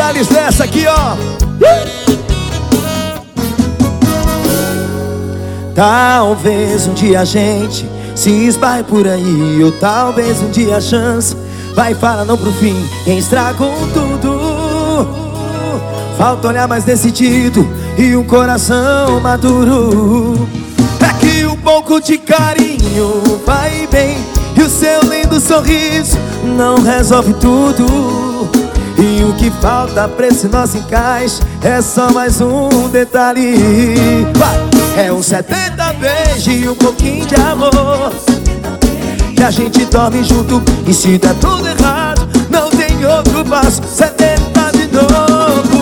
Detalhes dessa aqui, ó. Talvez um dia a gente se esbarre por aí, ou talvez um dia a chance vai falar não pro fim. Quem estragou tudo, falta olhar mais decidido e um coração maduro. É que um pouco de carinho vai bem, e o seu lindo sorriso não resolve tudo. E o que falta pra esse nosso encaixe é só mais um detalhe. É uns 70 beijos e um pouquinho de amor, que a gente dorme junto, e se der tudo errado não tem outro passo. 70 de novo.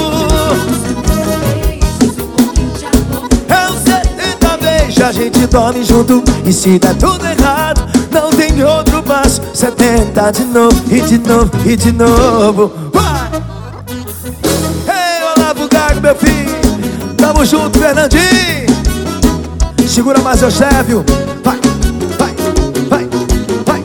É uns 70 beijos, a gente dorme junto, e se der tudo errado não tem outro passo. 70 de novo, e de novo, e de novo. Vai! Ei, Olavo Gago, meu filho, tamo junto, Fernandinho. Segura mais, Eusébio. Vai, vai, vai, vai.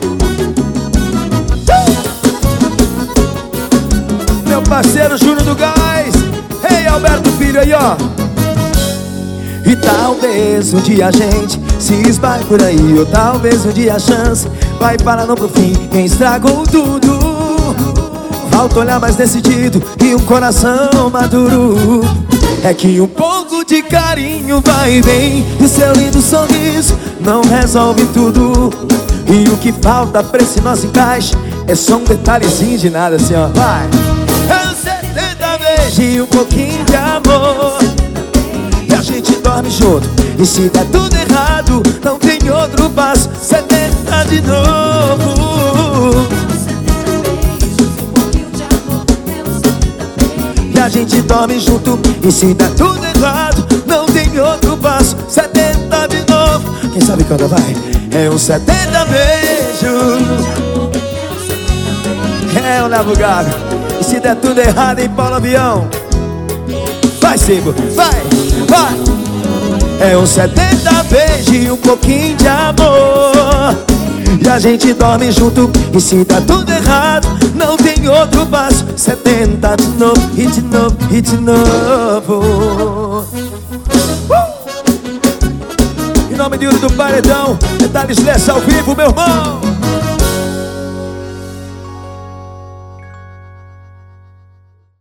Meu parceiro Júnior do Gás. Ei, Alberto Filho aí, ó. E talvez um dia a gente se esbarre por aí, ou talvez um dia a chance vai parar não pro fim. Quem estragou tudo, falta olhar mais decidido e um coração maduro. É que um pouco de carinho vai bem, e seu lindo sorriso não resolve tudo. E o que falta pra esse nosso encaixe é só um detalhezinho de nada, assim, ó. Vai! É uns 70 beijos e um pouquinho de amor, e a gente dorme junto, e se der tudo errado não tem outro passo. 70 de novo. E a gente dorme junto, e se der tudo errado não tem outro passo. 70 de novo. Quem sabe canta, vai. É uns 70 beijos. É o Olavo Gago. E se der tudo errado em Paulo Avião, vai, Sigo, vai, vai. É uns 70 beijos e um pouquinho de amor, e a gente dorme junto, e se dá tudo errado não tem outro passo. 70 de novo, e de novo, e de novo. Em nome de Yuri do Paredão, Detalhes dessa ao vivo, meu irmão.